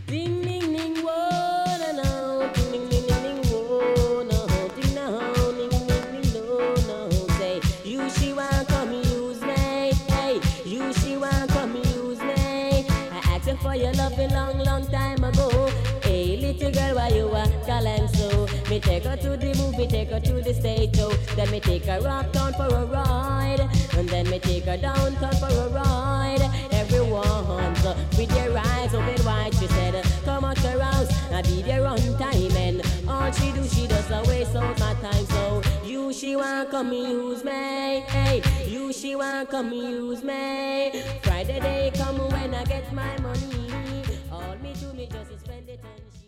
Ding ding ding, whoa, no no. Ding ding ding ding ding, whoa, no. Ding no, ding ding ding ding, no no. Say you she want come use me, hey. You she want come use me. I asked you for your love a long, long time ago. Hey, little girl, why you a calling so? Me take her to the movie, take her to the stage show. Then me take her uptown for a ride, and then me take her downtown for a ride. Everyone's with their eyes open wide. She said, come out her house, I be there on time. And all she do, she does waste out my time. So you, she want come use me, hey. You, she want come use me. Friday day come when I get my money. All me do, me just spend it on